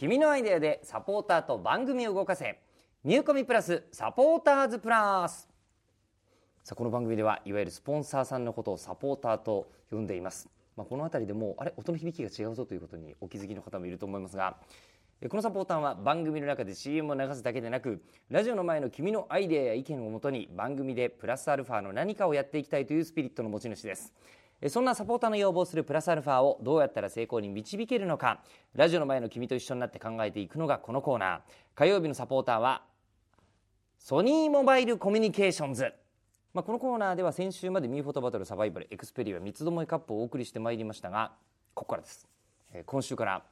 君のアイデアでサポーターと番組を動かせ、ミューコミプラスサポーターズプラス。さあ、この番組ではいわゆるスポンサーさんのことをサポーターと呼んでいます。この辺りでも音の響きが違うぞということにお気づきの方もいると思いますが、このサポーターは番組の中で CM を流すだけでなく、ラジオの前の君のアイデアや意見をもとに番組でプラスアルファの何かをやっていきたいというスピリットの持ち主です。そんなサポーターの要望するプラスアルファをどうやったら成功に導けるのか、ラジオの前の君と一緒になって考えていくのがこのコーナー。火曜日のサポーターはソニーモバイルコミュニケーションズ。このコーナーでは先週までミーフォトバトルサバイバルエクスペリア三つどもえカップをお送りしてまいりましたが、ここからです。今週から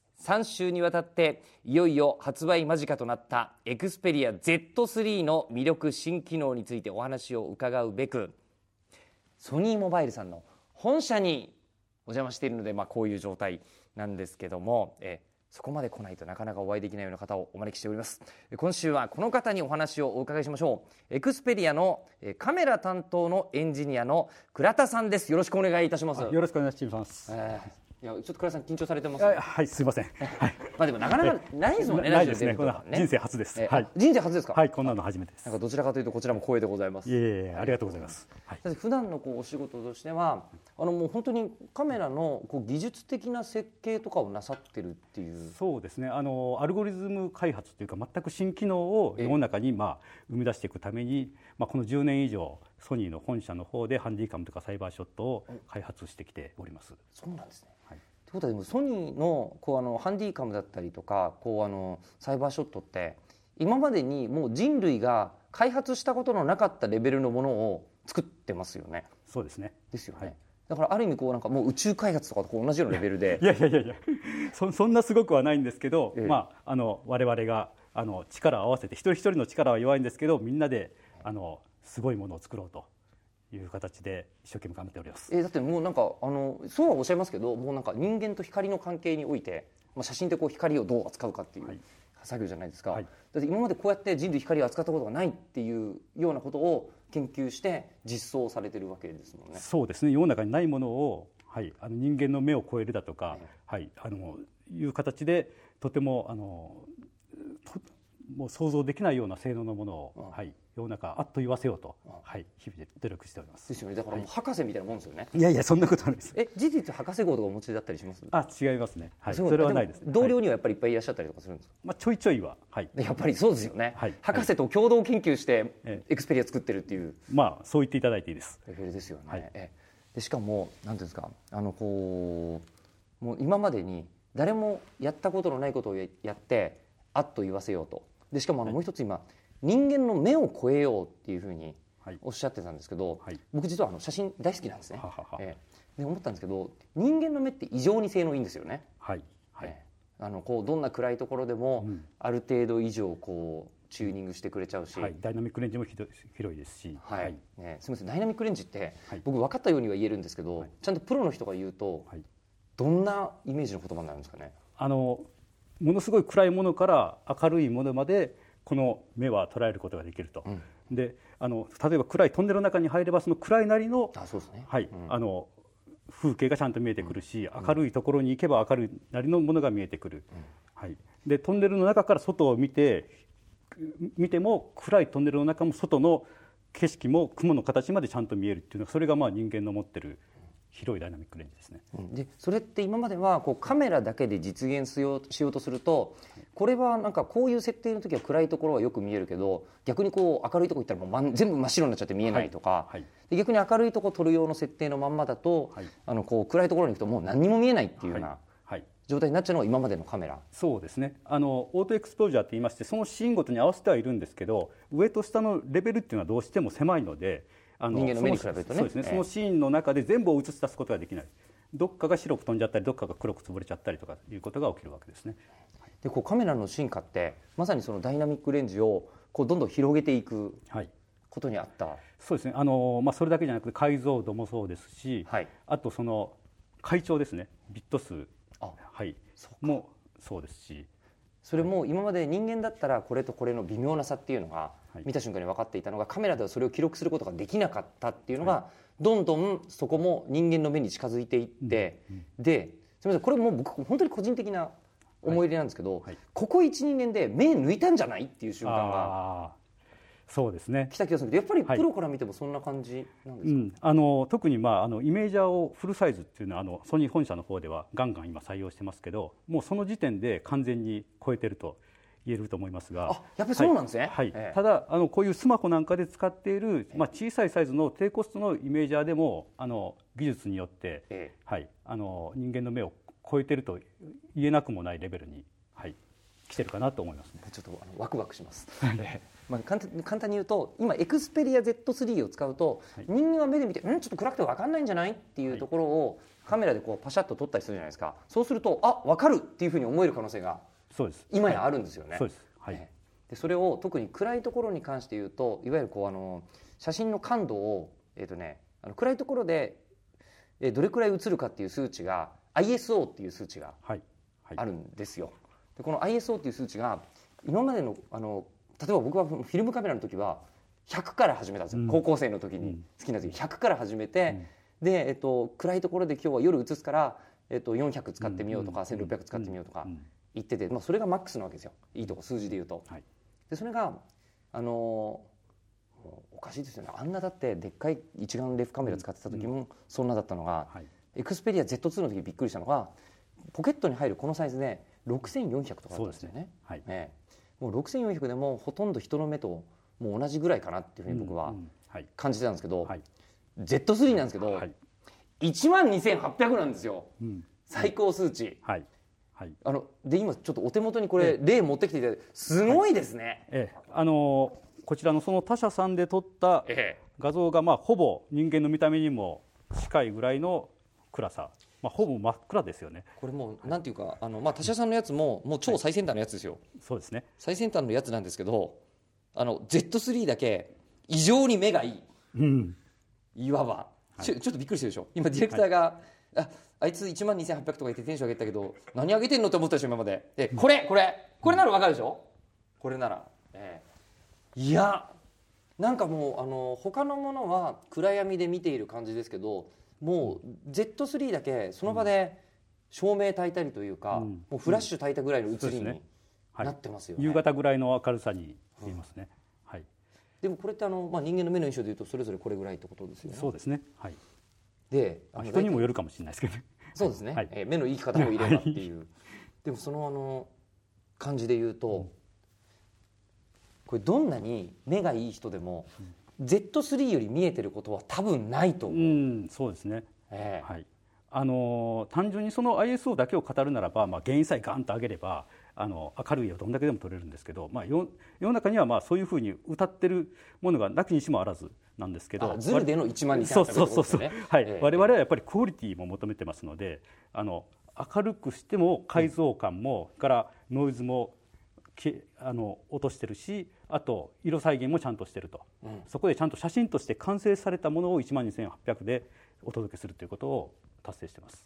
3週にわたっていよいよ発売間近となったエクスペリア Z3 の魅力新機能についてお話を伺うべく、ソニーモバイルさんの本社にお邪魔しているので、こういう状態なんですけども、そこまで来ないとなかなかお会いできないような方をお招きしております。今週はこの方にお話をお伺いしましょう。エクスペリアのカメラ担当のエンジニアの倉田さんです。よろしくお願いいたします。 よろしくお願いします。 いや、ちょっと倉田さん緊張されてます、 はい、すいません。 でもなかなかないですもんね。 ないですね。人生初です。 人生初ですか。 はい、こんなの初めてです。 どちらかというとこちらも光栄でございます。 ありがとうございます。 普段のお仕事としてはもう本当にカメラの技術的な設計とかをなさってるっていう。 そうですね。アルゴリズム開発というか全く新機能を世の中に生み出していくために、この10年以上ソニーの本社の方でハンディカムとかサイバーショットを開発してきております。 そうなんですね。ということはでもソニーのハンディカムだったりとかサイバーショットって今までにもう人類が開発したことのなかったレベルのものを作ってますよね。 そうですね。 ですよね。だからある意味もう宇宙開発とかと同じようなレベルでいやそんなすごくはないんですけど、我々が力を合わせて一人一人の力は弱いんですけど、みんなですごいものを作ろうという形で一生懸命頑張っております。 だってもうそうはおっしゃいますけど、もう人間と光の関係において、写真って光をどう扱うかっていう作業じゃないですか。だって今までこうやって人類光を扱ったことがないっていうようなことを研究して実装されてるわけですもんね。 そうですね。世の中にないものを、人間の目を超えるだとか、いう形でとてももう想像できないような性能のものを、世の中あっと言わせようと、日々で努力しております。 ですよね。だからもう博士みたいなもんですよね。 いやそんなことないです。 事実博士号とかお持ちだったりします？ 違いますね。それはないですね。 同僚にはやっぱりいっぱいいらっしゃったりとかするんですか？ ちょいちょいは、 やっぱりそうですよね。博士と共同研究してエクスペリア作ってるっていう、 そう言っていただいていいです。 レベルですよね。でしかもなんていうんですか、もう今までに誰もやったことのないことをやってあっと言わせようと。でしかももう一つ今、人間の目を超えようっていうふうにおっしゃってたんですけど、僕実は写真大好きなんですね。で思ったんですけど、人間の目って異常に性能いいんですよね。どんな暗いところでもある程度以上チューニングしてくれちゃうし、 ダイナミックレンジも広いですし、すみません、ダイナミックレンジって、僕分かったようには言えるんですけど、ちゃんとプロの人が言うと、どんなイメージの言葉になるんですかね。 ものすごい暗いものから明るいものまでこの目は捉えることができると。で例えば暗いトンネルの中に入ればその暗いなりの風景がちゃんと見えてくるし、明るいところに行けば明るいなりのものが見えてくる。でトンネルの中から外を見ても暗いトンネルの中も外の景色も雲の形までちゃんと見えるっていうのが、それが人間の持ってる広いダイナミックレンジですね。 でそれって今まではカメラだけで実現しようとすると、これはこういう設定の時は暗いところはよく見えるけど、逆に明るいところ行ったらもう全部真っ白になっちゃって見えないとか、で逆に明るいところ撮る用の設定のまんまだと、暗いところに行くともう何にも見えないっていうような状態になっちゃうのが今までのカメラ。 そうですね。オートエクスポージャーって言いまして、そのシーンごとに合わせてはいるんですけど、上と下のレベルっていうのはどうしても狭いので、 人間の目に比べるとね。 そうですね。そのシーンの中で全部を映し出すことができない。どっかが白く飛んじゃったり、どっかが黒く潰れちゃったりとかいうことが起きるわけですね。 でカメラの進化ってまさにそのダイナミックレンジをどんどん広げていくことにあった。 そうですね。それだけじゃなくて解像度もそうですし、あとその階調ですね。ビット数もそうですし、 それも今まで人間だったらこれとこれの微妙な差っていうのが見た瞬間に分かっていたのが、カメラではそれを記録することができなかったっていうのが、どんどんそこも人間の目に近づいていって、ですみません、これも僕本当に個人的な思い入れなんですけど、 はい、 ここ 1,2 年で目抜いたんじゃないっていう瞬間がそうですね、 来た気がするけど、やっぱりプロから見てもそんな感じなんですか？ 特に、イメージャーをフルサイズっていうのはソニー本社の方ではガンガン今採用してますけど、もうその時点で完全に超えてると言えると思いますが、 やっぱりそうなんですね。 ただこういうスマホなんかで使っている、小さいサイズの低コストのイメージャーでも技術によって、人間の目を超えてると言えなくもないレベルに、来てるかなと思いますね。 ちょっとワクワクします。簡単に言うと、今エクスペリア Z3 を使うと、人間は目で見てちょっと暗くて分かんないんじゃないっていうところをカメラでこうパシャッと撮ったりするじゃないですか。そうすると分かるっていうふうに思える可能性が今やあるんですよね。 そうです。 でそれを特に暗いところに関して言うと、いわゆるこう写真の感度を、暗いところでどれくらい映るかっていう数値が ISO っていう数値があるんですよ。でこの ISO っていう数値が今までの例えば僕はフィルムカメラの時は100から始めたんですよ。高校生の時に好きな時100から始めて、で、暗いところで今日は夜映すから、400使ってみようとか、1600使ってみようとか言ってて、それがマックスなわけですよ。いいとこ数字で言うと。でそれがおかしいですよね。あんなだってでっかい一眼レフカメラ使ってた時もそんなだったのが、エクスペリア Z2 の時びっくりしたのが、ポケットに入るこのサイズで6400とかだったんですよね。もう6400でもほとんど人の目ともう同じぐらいかなっていうふうに僕は感じてたんですけど、Z3 なんですけど、12800なんですよ、最高数値。で今ちょっとお手元にこれ例持ってきていただいて、すごいですね。 こちらのその他社さんで撮った画像がほぼ人間の見た目にも近いぐらいの暗さ、ほぼ真っ暗ですよね。 これもうなんていうか他社さんのやつももう超最先端のやつですよ。 そうですね。 最先端のやつなんですけど、Z3 だけ異常に目がいい、いわば、ちょっとびっくりしてるでしょ。今ディレクターが、あいつ12800とか言ってテンション上げたけど何上げてんのって思ったでしょ今まで。でこれなら分かるでしょ。これなら、いやなんかもう他のものは暗闇で見ている感じですけど、もう Z3 だけその場で照明焚いたりというか、もうフラッシュ焚いたぐらいの映りになってますよね。 夕方ぐらいの明るさに見えますね。 でもこれって人間の目の印象でいうとそれぞれこれぐらいってことですよね。 そうですね。 で人にもよるかもしれないですけどね。 そうですね。目のいい方もいればっていう。でもその感じで言うと、これどんなに目がいい人でも、Z3 より見えてることは多分ないと思う。 そうですね。単純にその ISO だけを語るならば、原因さえガンと上げれば明るい絵をどんだけでも撮れるんですけど、世の中にはそういうふうに歌ってるものがなきにしもあらずなんですけど、 ズルでの12800ってことですね。 我々はやっぱりクオリティも求めてますので、明るくしても解像感も、からノイズも落としてるし、あと色再現もちゃんとしてると、そこでちゃんと写真として完成されたものを12800でお届けするということを達成してます。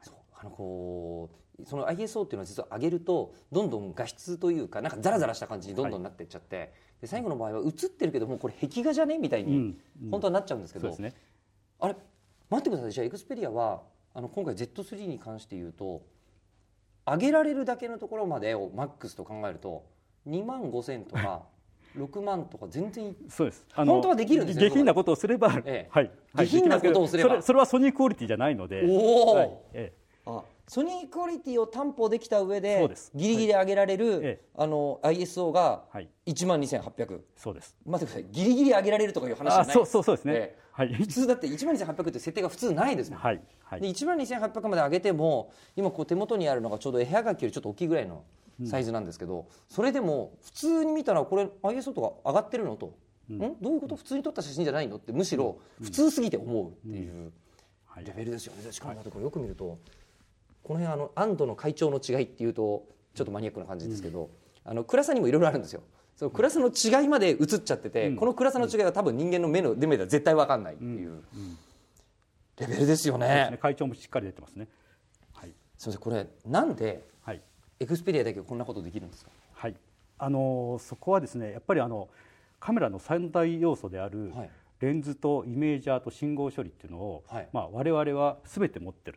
その ISO っていうのは実は上げるとどんどん画質というかなんかザラザラした感じにどんどんなっていっちゃって、で最後の場合は映ってるけどもうこれ壁画じゃねみたいに本当はなっちゃうんですけど、あれ待ってください。じゃあエクスペリアは今回 Z3 に関して言うと上げられるだけのところまでをマックスと考えると25000とか6万とか全然そうです。 本当はできるんですね。 下品なことをすれば、 下品なことをすればそれはソニークオリティじゃないので、 ソニークオリティを担保できた上でギリギリ上げられる、ISO が12800。 そうです。 待ってください。ギリギリ上げられるとかいう話じゃないです。 そうですね。 普通だって12800って設定が普通ないですもん。で12800まで上げても今こう手元にあるのがちょうど絵はがきよりちょっと大きいぐらいのサイズなんですけど、それでも普通に見たらこれ ISO とか上がってるのと、どういうこと、普通に撮った写真じゃないのってむしろ普通すぎて思うっていうレベルですよね。しかもこれよく見るとこの辺安堵の会長の違いっていうとちょっとマニアックな感じですけど、暗さにもいろいろあるんですよ。その暗さの違いまで映っちゃってて、この暗さの違いは多分人間の目では絶対分かんないっていうレベルですよね。 会長もしっかり出てますね。 すみません、これなんでエクスペリアだけこんなことできるんですか？ そこはですね、やっぱりカメラの三大要素であるレンズとイメージャーと信号処理っていうのを、我々は全て持ってると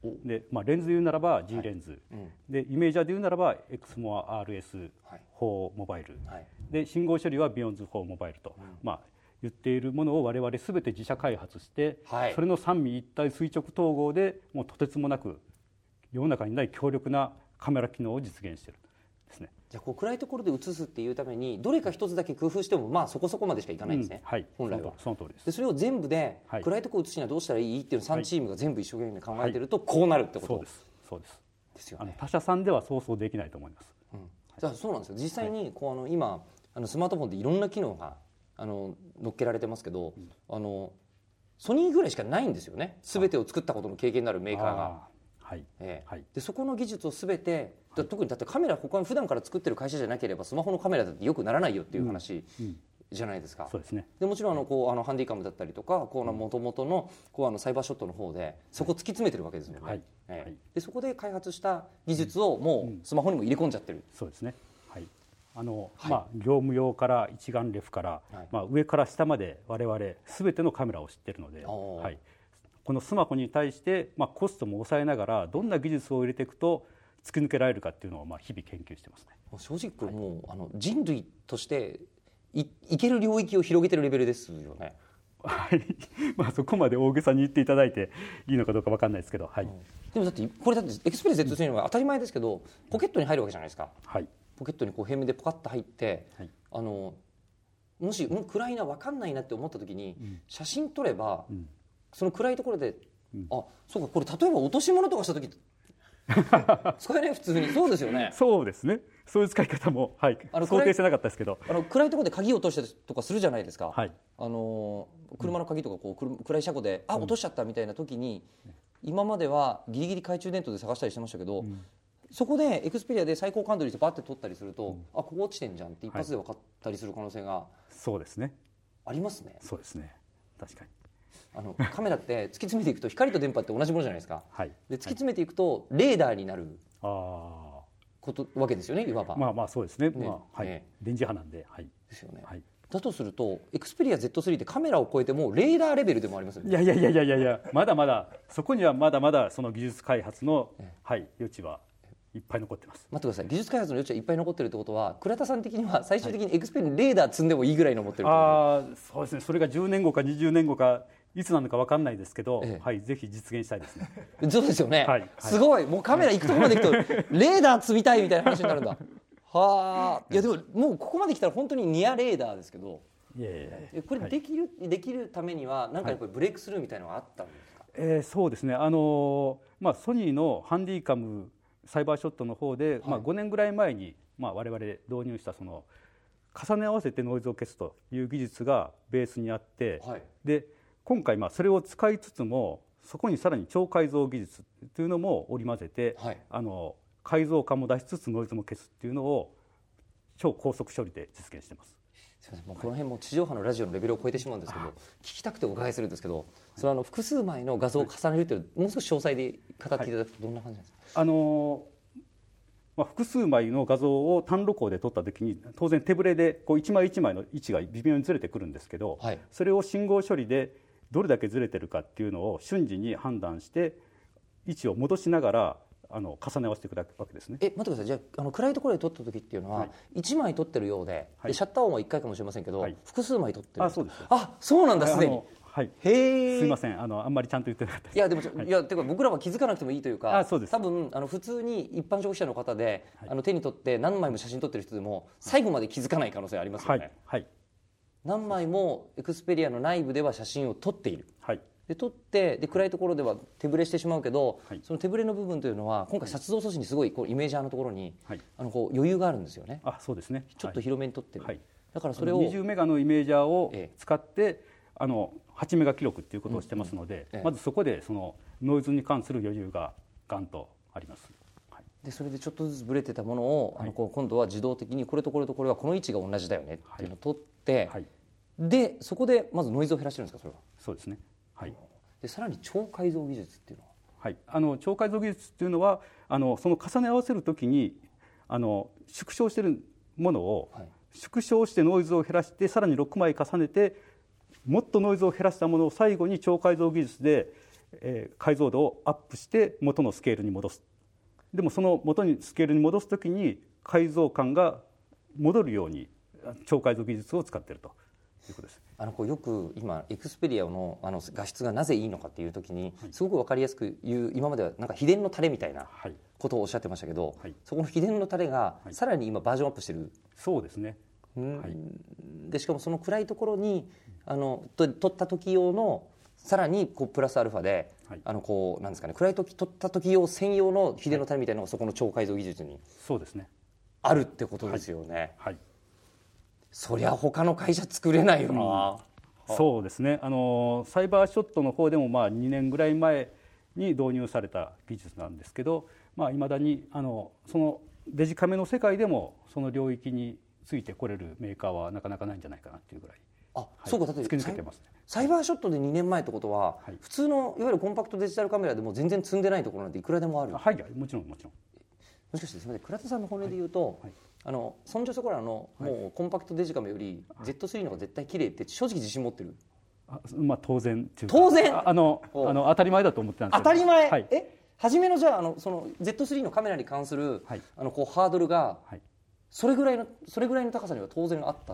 で、レンズで言うならば G レンズ、でイメージャーで言うならば XMOA RS4 モバイル、で信号処理は Beyond4 モバイルと、言っているものを我々すべて自社開発して、それの三位一体垂直統合でもうとてつもなく世の中にない強力なカメラ機能を実現しているですね。 じゃあ暗いところで映すっていうためにどれか一つだけ工夫してもそこそこまでしかいかないんですね、本来は。 その通りです。 でそれを全部で暗いところを映すにはどうしたらいいっていうのを3チームが全部一生懸命考えてるとこうなるってこと、 そうですですよね。 他社さんではそうそうできないと思います。 じゃあそうなんですよ。実際に今スマートフォンでいろんな機能が乗っけられてますけど、ソニーぐらいしかないんですよね。全てを作ったことの経験のあるメーカーが。でそこの技術を全て、特にだってカメラ他に普段から作ってる会社じゃなければスマホのカメラだってよくならないよっていう話じゃないですか。 そうですね。 でもちろんハンディカムだったりとか元々のサイバーショットの方でそこ突き詰めてるわけですよね。でそこで開発した技術をもうスマホにも入れ込んじゃってる。 そうですね。業務用から一眼レフから、上から下まで我々全てのカメラを知っているので、このスマホに対して、コストも抑えながらどんな技術を入れていくと突き抜けられるかっていうのを日々研究してますね。 正直これもう、人類としていける領域を広げてるレベルですよね。 そこまで大げさに言っていただいていいのかどうか分かんないですけど、 でもだってエクスペリ Z というのは当たり前ですけどポケットに入るわけじゃないですか。ポケットに平面でポカッと入って、もし暗いな分かんないなって思った時に、写真撮れば、その暗いところで、そうかこれ例えば落とし物とかした時使えない普通に。そうですよね。 そうですね。そういう使い方も、想定してなかったですけど、 暗いところで鍵を落としたりとかするじゃないですか。車の鍵とか暗い車庫で落としちゃったみたいな時に、今まではギリギリ懐中電灯で探したりしてましたけど、そこでエクスペリアで最高感度にしてバッて撮ったりすると、ここ落ちてんじゃんって一発で分かったりする可能性がそうですね。 ありますね。 そうですね。確かに。 カメラって突き詰めていくと光と電波って同じものじゃないですか。で突き詰めていくとレーダーになるわけですよね、いわば。 そうですね。電磁波なんで。 ですよね。だとするとエクスペリア Z3 ってカメラを超えてもうレーダーレベルでもありますよね。 いやまだまだそこにはまだまだその技術開発の余地はいっぱい残ってます。 待ってください。技術開発の余地はいっぱい残ってるってことは、倉田さん的には最終的にエクスペリアにレーダー積んでもいいぐらいの持ってるってことですか？ そうですね。それが10年後か20年後かいつなのか分かんないですけど、ぜひ実現したいですね。 そうですよね。すごい。もうカメラ行くところまで行くとレーダー積みたいみたいな話になるんだ。いやでももうここまで来たら本当にニアレーダーですけど、これできるためには何かやっぱりブレイクスルーみたいなのがあったんですか？ そうですね。ソニーのハンディカムサイバーショットの方で、5年ぐらい前に、我々導入したその重ね合わせてノイズを消すという技術がベースにあって、で今回それを使いつつもそこにさらに超改造技術というのも織り交ぜて、改造感も出しつつノイズも消すっていうのを超高速処理で実現しています。 すみません、もうこの辺も地上波のラジオのレベルを超えてしまうんですけど、聞きたくてお伺いするんですけど、それは複数枚の画像を重ねるというもう少し詳細で語っていただくとどんな感じなんですか？ 複数枚の画像を単露光で撮った時に当然手ぶれで一枚一枚の位置が微妙にずれてくるんですけど、それを信号処理でどれだけずれてるかっていうのを瞬時に判断して位置を戻しながら重ね合わせていくわけですね。 待ってください。じゃあ暗いところで撮った時っていうのは1枚撮ってるようで、シャッター音は1回かもしれませんけど、複数枚撮ってる。 そうです。 そうなんだ、すでに。 へえ。すみません、あんまりちゃんと言ってなかったです。 いやでもてか僕らは気づかなくてもいいというか、 そうです。 多分普通に一般消費者の方で手に取って何枚も写真撮ってる人でも最後まで気づかない可能性ありますよね。何枚もエクスペリアの内部では写真を撮っている。で撮って暗いところでは手ぶれしてしまうけど、その手ぶれの部分というのは今回撮像素子にすごいイメージャーのところに余裕があるんですよね。 そうですね。 ちょっと広めに撮ってる。だからそれを 20メガのイメージャーを使って8メガ記録っていうことをしてますので、まずそこでそのノイズに関する余裕がガンとあります。 でそれでちょっとずつブレてたものを今度は自動的にこれとこれとこれはこの位置が同じだよねっていうのを取って、でそこでまずノイズを減らしてるんですか？それは。 そうですね。 でさらに超改造技術っていうのは、超改造技術っていうのはその重ね合わせるときに縮小しているものを、縮小してノイズを減らしてさらに6枚重ねてもっとノイズを減らしたものを最後に超改造技術で解像度をアップして元のスケールに戻す。でもその元にスケールに戻すときに解像感が戻るように超解像技術を使っているということです。 こうよく今エクスペリアの画質がなぜいいのかっていう時にすごく分かりやすく言う、今まではなんか秘伝のタレみたいなことをおっしゃってましたけど、そこの秘伝のタレがさらに今バージョンアップしてる。 そうですね。 でしかもその暗いところに撮った時用のさらにこうプラスアルファで、こうなんですかね、暗い時撮った時用専用の秘伝のタレみたいなのがそこの超解像技術にそうですね。 あるってことですよね。そりゃ他の会社作れないよな。 そうですね。サイバーショットの方でも2年ぐらい前に導入された技術なんですけど、いまだにそのデジカメの世界でもその領域についてこれるメーカーはなかなかないんじゃないかなっていうぐらい。 そうか、だって突き抜けてますね。 サイバーショットで2年前ってことは、普通のいわゆるコンパクトデジタルカメラでも全然積んでないところなんていくらでもある。 もちろん。もしかしてすみません、倉田さんの本音で言うと、そんじょそこらのもうコンパクトデジカメより Z3 の方が絶対綺麗って正直自信持ってる。 当然当然当たり前だと思ってたんですけど。 当たり前、初めのじゃあその Z3 のカメラに関する、こうハードルが、それぐらいの高さには当然あった。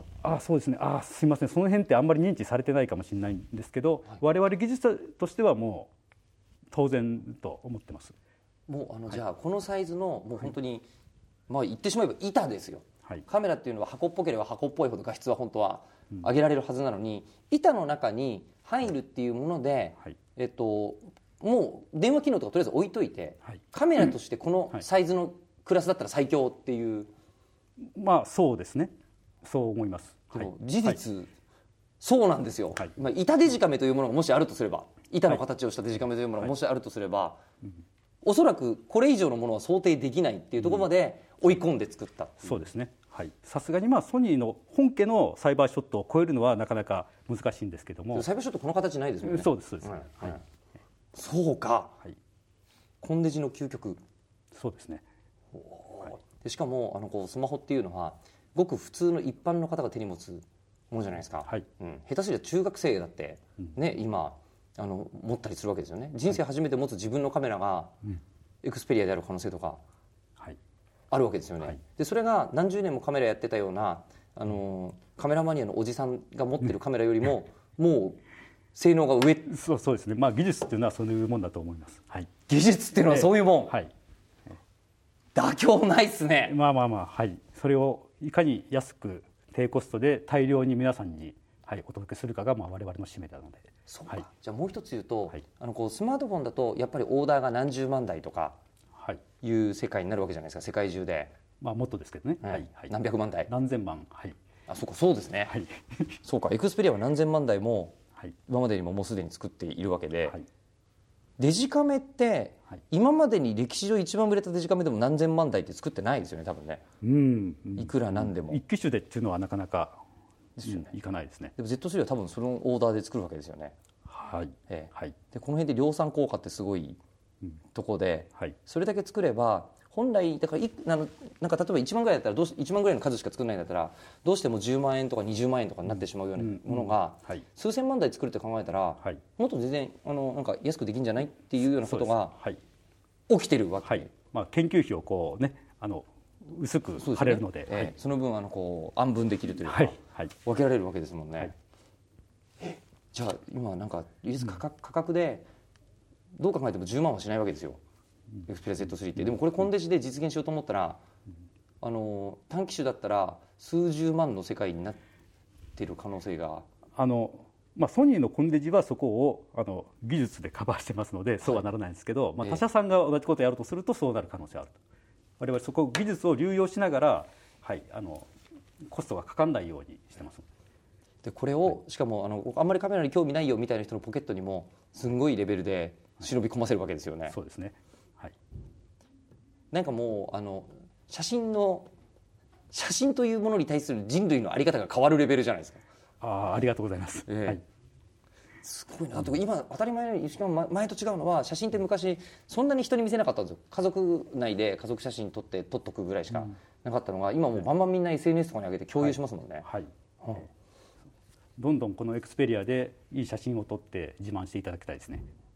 そうですね。すみません、その辺ってあんまり認知されてないかもしれないんですけど、我々技術者としてはもう当然と思ってます。 もうじゃあこのサイズのもう本当に、言ってしまえば板ですよ。カメラっていうのは箱っぽければ箱っぽいほど画質は本当は上げられるはずなのに、板の中に入るっていうもので、もう電話機能とかとりあえず置いといて、カメラとしてこのサイズのクラスだったら最強っていう。 そうですね。そう思います。 事実、そうなんですよ。板デジカメというものがもしあるとすれば、板の形をしたデジカメというものがもしあるとすれば、おそらくこれ以上のものは想定できないっていうところまで追い込んで作った。 そうですね。さすがにソニーの本家のサイバーショットを超えるのはなかなか難しいんですけども。 サイバーショットこの形ないですもんね。 そうです。 そうか。コンデジの究極。 そうですね。 でしかもこうスマホっていうのはごく普通の一般の方が手に持つものじゃないですか。下手すりゃ中学生だってね、今持ったりするわけですよね。人生初めて持つ自分のカメラがエクスペリアである可能性とかあるわけですよね。でそれが何十年もカメラやってたようなカメラマニアのおじさんが持ってるカメラよりももう性能が上。 そうですね。技術っていうのはそういうもんだと思います。 技術っていうのはそういうもん。妥協ないっすね。 それをいかに安く低コストで大量に皆さんに、お届けするかが我々の使命なので。 そうか。じゃあもう一つ言うと、こうスマートフォンだとやっぱりオーダーが何十万台とかいう世界になるわけじゃないですか、世界中で。 もっとですけどね。 何百万台、 何千万。 そうですね。そうか、エクスペリアは何千万台も今までにももうすでに作っているわけで、デジカメって今までに歴史上一番売れたデジカメでも何千万台って作ってないですよね、多分ね。いくらなんでも一機種でっていうのはなかなかいかないですね。 でも Z3 は多分そのオーダーで作るわけですよね。でこの辺で量産効果ってすごいとこで、それだけ作れば本来だからなんか例えば1万ぐらいだったら1万ぐらいの数しか作らないんだったらどうしても10万円とか20万円とかになってしまうようなものが数千万台作るって考えたらもっと全然なんか安くできるんじゃないっていうようなことが起きてるわけ。 研究費をこうね薄く貼れるので、 その分こう安分できるというか分けられるわけですもんね。じゃあ今なんか価格でどう考えても10万はしないわけですよ、エクスペリア Z3 って。でもこれコンデジで実現しようと思ったら短期種だったら数十万の世界になっている可能性が。 ソニーのコンデジはそこを技術でカバーしてますのでそうはならないんですけど、他社さんが同じことをやるとするとそうなる可能性があると。我々そこ技術を流用しながら、コストがかからないようにしてます。 でこれをしかもあんまりカメラに興味ないよみたいな人のポケットにもすんごいレベルで忍び込ませるわけですよね。 そうですね。 なんかもう写真というものに対する人類の在り方が変わるレベルじゃないですか。 ありがとうございます。 すごいな。今当たり前にしかも前と違うのは写真って昔そんなに人に見せなかったんですよ。家族内で家族写真撮っとくぐらいしかなかったのが、今もうバンバンみんな SNS とかに上げて共有しますもんね。 どんどんこのエクスペリアでいい写真を撮って自慢していただきたいですね。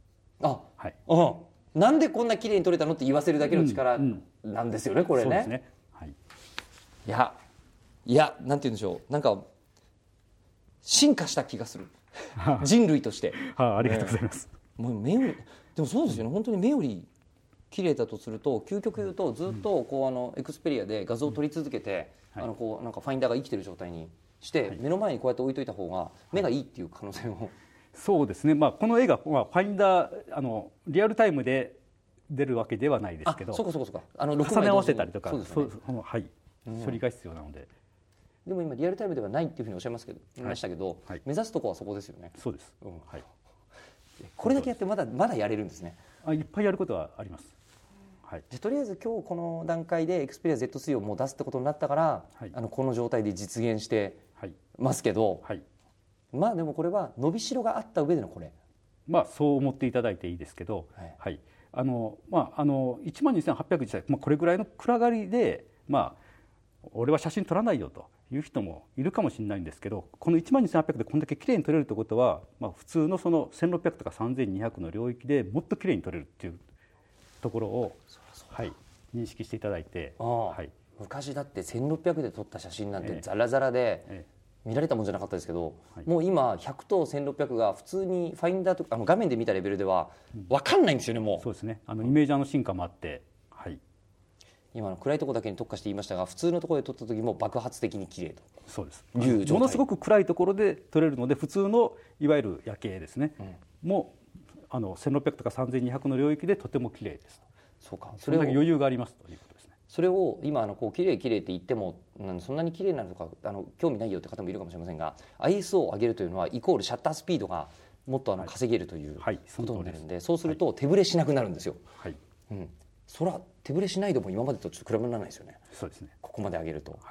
はい、 なんでこんな綺麗に撮れたのって言わせるだけの力なんですよね、これね。 そうですね、はい、 いやなんて言うんでしょう、なんか進化した気がする人類としてありがとうございます、 もう目よりでもそうですよね、本当に目より綺麗だとすると、究極言うとずっとこうエクスペリアで画像を撮り続けて、こうなんかファインダーが生きてる状態にして、目の前にこうやって置いといた方が目がいいっていう可能性も、 そうですね、この絵が、ファインダーリアルタイムで出るわけではないですけど、 そうか重ね合わせたりとか、 そうですね、 はい、処理が必要なので。 でも今リアルタイムではないっていうふうにおっしゃいましたけど、目指すところはそこですよね。 そうです、はい、 これだけやってまだやれるんですね。 いっぱいやることはあります。はい、 でとりあえず今日この段階でエクスペリア Z3 をもう出すってことになったから、この状態で実現してますけど、でもこれは伸びしろがあった上でのこれ、 そう思っていただいていいですけど、12,800自体、これぐらいの暗がりで、俺は写真撮らないよという人もいるかもしれないんですけど、この12,800でこんだけ綺麗に撮れるということは、普通のその1,600とか3,200の領域でもっと綺麗に撮れるっていうところを、認識していただいて、 昔だって1,600で撮った写真なんてザラザラで見られたもんじゃなかったですけど、もう今100と1,600が普通にファインダーとか画面で見たレベルでは分かんないんですよね。もうそうですね、イメージャーの進化もあって、 今の暗いところだけに特化して言いましたが、普通のところで撮った時も爆発的に綺麗と。 そうです、 いう状態、 ものすごく暗いところで撮れるので、普通のいわゆる夜景ですね、もう1,600とか3,200の領域でとても綺麗ですと。 そうか、 それだけ余裕がありますということですね。 それを今こう綺麗って言っても、そんなに綺麗なのか興味ないよって方もいるかもしれませんが、 ISO を上げるというのはイコールシャッタースピードがもっと稼げるということになるんで、そうすると手ぶれしなくなるんですよ。そら手ぶれしないでも今までとちょっと比べられないですよね。 そうですね、 ここまで上げると。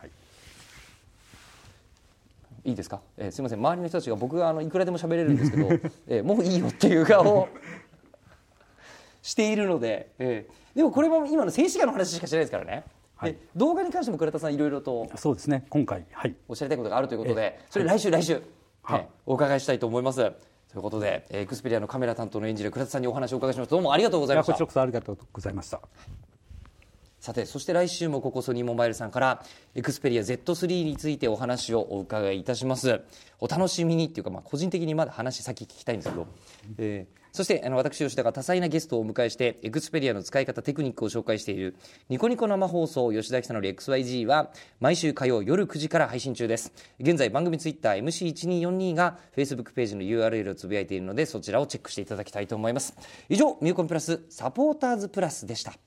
いいですか、すみません、周りの人たちが僕がいくらでも喋れるんですけど、もういいよっていう顔をしているので、でもこれも今の静止画の話しかしてないですからね。動画に関しても倉田さんいろいろとそうですね、今回、 おっしゃりたいことがあるということで、それ来週、お伺いしたいと思います。ということで、エクスペリアのカメラ担当のエンジニア倉田さんにお話をお伺いしました。どうもありがとうございました。 こちらこそありがとうございました。 さて、そして来週もここソニーモバイルさんからエクスペリア Z3 についてお話をお伺いいたします。お楽しみにっていうか、個人的にまだ話先聞きたいんですけど、そして私吉田が多彩なゲストをお迎えしてエクスペリアの使い方テクニックを紹介しているニコニコ生放送吉田久典 XYG は毎週火曜夜9時から配信中です。現在番組ツイッター MC1242 が Facebook ページの URL をつぶやいているので、そちらをチェックしていただきたいと思います。以上、ミューコンプラスサポーターズプラスでした。